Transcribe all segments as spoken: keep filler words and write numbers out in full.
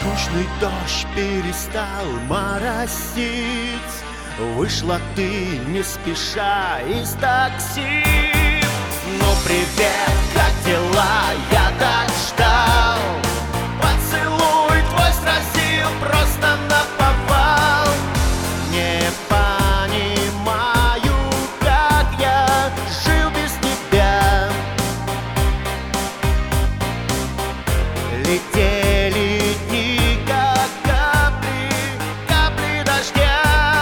Скучный дождь перестал моросить. Вышла ты не спеша из такси. Ну привет, как дела? Я так ждал. Поцелуй твой сразил просто наповал. Не понимаю, как я жил без тебя. Летели дни, как капли, капли дождя.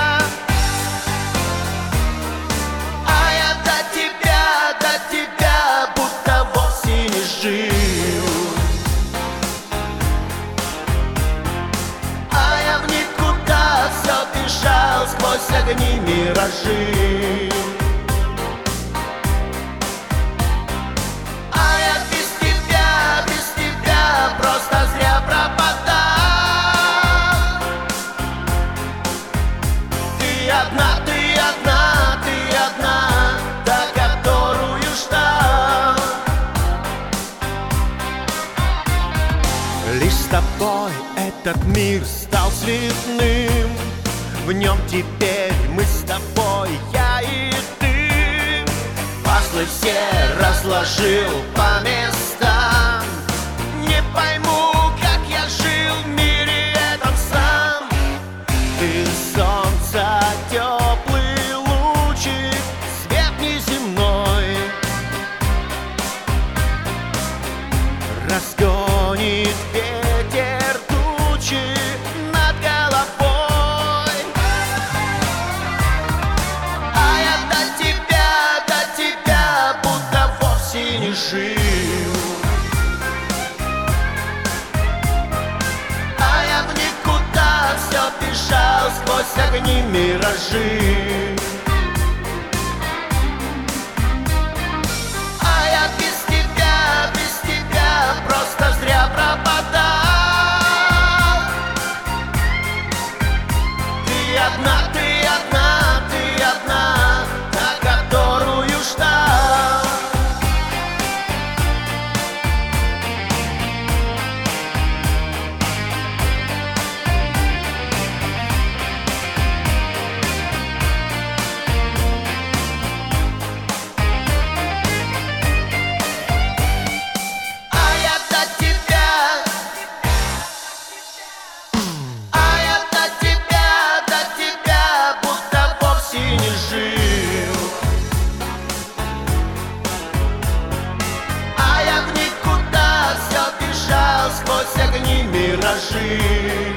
А я до тебя, до тебя будто вовсе не жил. А я в никуда все бежал сквозь огни миражи. А я без тебя, без тебя просто зря пропадал. Ты одна, ты одна, ты одна, та, которую ждал. Лишь с тобой этот мир стал цветным. В нем теперь мы с тобой, я и ты. Пазлы все разложил по местам. Не пойму, как я жил в мире этом сам. Ты солнце, теплый лучик, свет неземной. Разгонит ветер тучи над головой. А я до тебя, до тебя будто вовсе не жил. А я в никуда все бежал сквозь огни миражи. А я без тебя, без тебя просто зря пропадал. Ты одна, ты одна, ты одна, та, которую ждал. А я до тебя, а я до тебя, до тебя будто вовсе не жил. А я в никуда все бежал сквозь огни миражи.